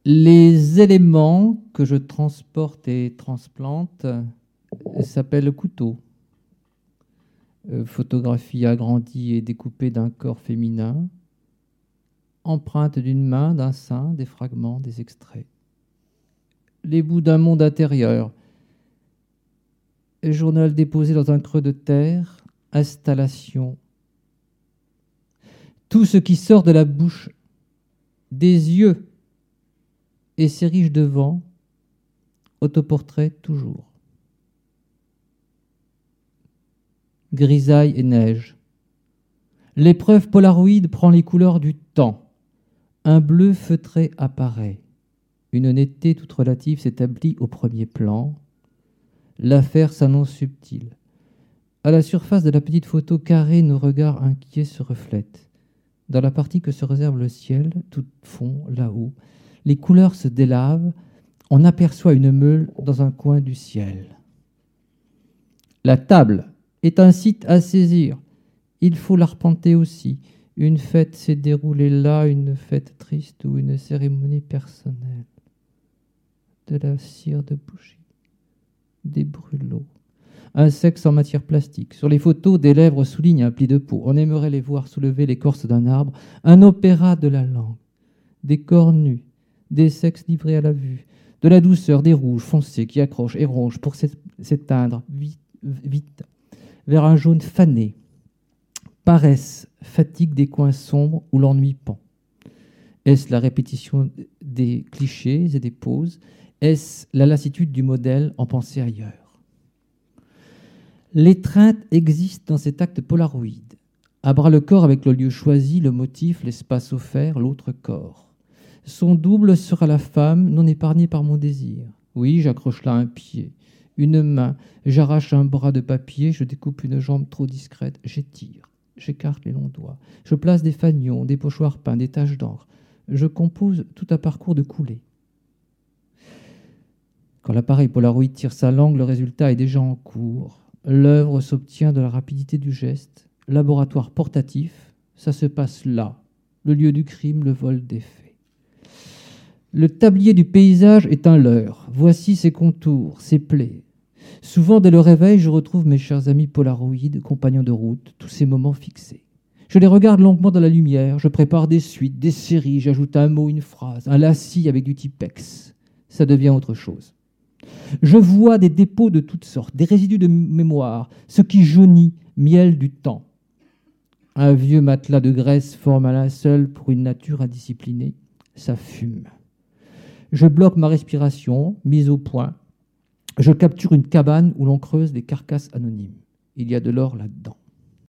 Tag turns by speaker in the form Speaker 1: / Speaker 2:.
Speaker 1: Les éléments que je transporte et transplante s'appellent couteaux. Photographie agrandie et découpée d'un corps féminin, empreinte d'une main, d'un sein, des fragments, des extraits. Les bouts d'un monde intérieur. Journal déposé dans un creux de terre, installation. Tout ce qui sort de la bouche, des yeux, et s'érige devant, autoportrait toujours. Grisaille et neige. L'épreuve polaroïde prend les couleurs du temps. Un bleu feutré apparaît. Une netteté toute relative s'établit au premier plan. L'affaire s'annonce subtile. À la surface de la petite photo carrée, nos regards inquiets se reflètent. Dans la partie que se réserve le ciel, tout fond, là-haut, les couleurs se délavent. On aperçoit une meule dans un coin du ciel. La table est un site à saisir. Il faut l'arpenter aussi. Une fête s'est déroulée là, une fête triste ou une cérémonie personnelle. De la cire de bougie, des brûlots, un sexe en matière plastique. Sur les photos, des lèvres soulignent un pli de peau. On aimerait les voir soulever l'écorce d'un arbre. Un opéra de la langue, des corps nus, des sexes livrés à la vue, de la douceur, des rouges foncés qui accrochent et rongent pour s'éteindre vite vers un jaune fané. Paresse, fatigue des coins sombres où l'ennui pend. Est-ce la répétition des clichés et des poses? Est-ce la lassitude du modèle en pensée ailleurs? L'étreinte existe dans cet acte polaroïde. À bras le corps avec le lieu choisi, le motif, l'espace offert, l'autre corps. Son double sera la femme, non épargnée par mon désir. Oui, j'accroche là un pied, une main, j'arrache un bras de papier, je découpe une jambe trop discrète, j'étire, j'écarte les longs doigts, je place des fanions, des pochoirs peints, des taches d'encre. Je compose tout un parcours de coulées. Quand l'appareil Polaroid tire sa langue, le résultat est déjà en cours. L'œuvre s'obtient de la rapidité du geste. Laboratoire portatif, ça se passe là, le lieu du crime, le vol des faits. Le tablier du paysage est un leurre. Voici ses contours, ses plaies. Souvent, dès le réveil, je retrouve mes chers amis Polaroid, compagnons de route, tous ces moments fixés. Je les regarde longuement dans la lumière, je prépare des suites, des séries, j'ajoute un mot, une phrase, un lacis avec du Tipex. Ça devient autre chose. Je vois des dépôts de toutes sortes, des résidus de mémoire, ce qui jaunit, miel du temps. Un vieux matelas de graisse forme un linceul pour une nature indisciplinée. Ça fume. Je bloque ma respiration, mise au point. Je capture une cabane où l'on creuse des carcasses anonymes. Il y a de l'or là-dedans.